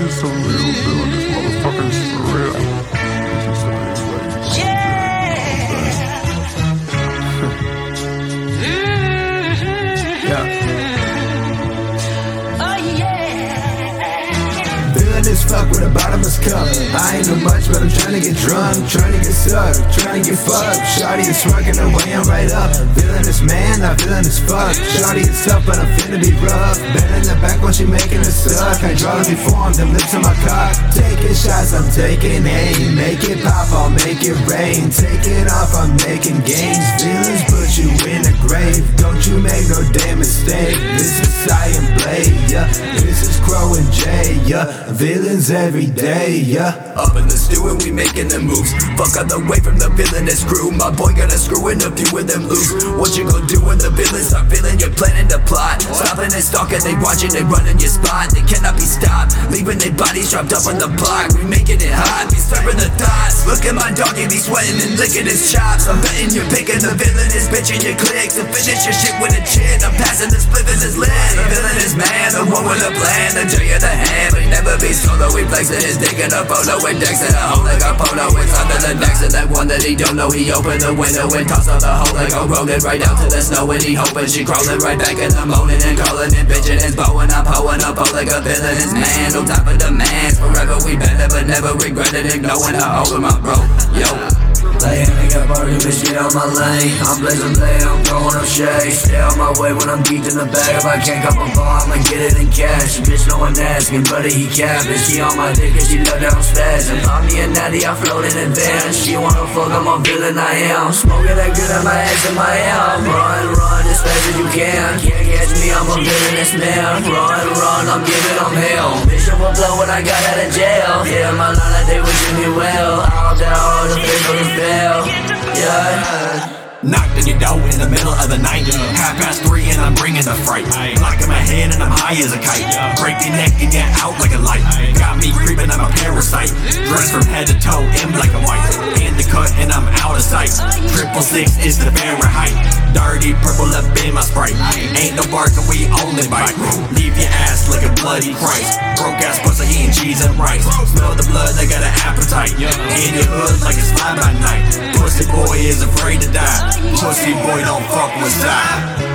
is so real, villain. This motherfucker is for real. She said it's like, yeah. Villain as fuck with a bottomless cup. I ain't no much, but I'm trying to get drunk, trying to get sucked, trying to get fucked. Shawty is smirking away, I'm right up. Villainous man, not villainous fuck. Shawty is tough, but I'm finna be rough. Bend in the back when she making it suck. Hydraulically formed, them lips on my cock. Taking shots, I'm taking aim. Make it pop, I'll make it rain. Take it off, I'm making gains. Villains put you in a grave. Don't you make no damn mistake. This is Cyan Blade, yeah. This is Crow and Jay, yeah. Villains every day, yeah. Up in the stew and we making them moves. Fuck out the way from the villainous crew. My boy got a screw and a few of them loose. What you gon' do when the villains start feeling you're planning to plot? Stopping and stalking, they watching, they running your spot. They cannot be stopped, leaving their bodies dropped up on the block. We making it hot, be stirring the thoughts. Look at my dog, he be sweating and licking his chops. I'm betting you're picking the villainous bitch in your clique to finish your shit with a chin. I'm passing the split in his lid. The villainous man, the one with a plan, the J of the hand, but he never be solo. We flexing his dick in a photo with Dex in a hole like a polo. It's under the decks and that one that he don't know. He opened the window and tossed out the hole like a rodent right down to the snow. And he hoping she crawling right back in the moaning and calling and bitching and bowing. I'm hoeing up all like a villainous man. No time for demands. Forever we better but never regretted it. Knowing how over my bro, yo. Laying, they got party, bitch, get out my lane. I'm blazing blade, I'm throwing up shade. Stay out my way when I'm deep in the bag. If I can't cop a bar, I'ma get it in cash. Bitch, no one asking, buddy, he capping. She on my dick and she love down spaz. And pop me a natty, I float in advance. She wanna fuck, I'm a villain, I am. Smoking that good at my ass in my arm. Run, as fast as you can. Can't catch me, I'm a villainous man. Run, I'm giving them hell. Bitch, I'ma blow when I got out of jail. Yeah, my line like they wishing me well. All down, the face on the bell. Yeah. Knocked on your door in the middle of the night. 3:30 and I'm bringing the fright. Lock in my head and I'm high as a kite. Break your neck and get out like a light. Got me creeping, I'm a parasite. Dressed from head to toe in black and white. In the cut and I'm out of sight. 666 is the Fahrenheit. Dirty purple up in my Sprite. Ain't no barking, we only bite. Leave your ass like a bloody Christ. Broke ass pussy eating cheese and rice. Smell the blood, they got an appetite. In your hood like it's fly by night. Pussy boy is afraid to die. Pussy boy don't fuck with side.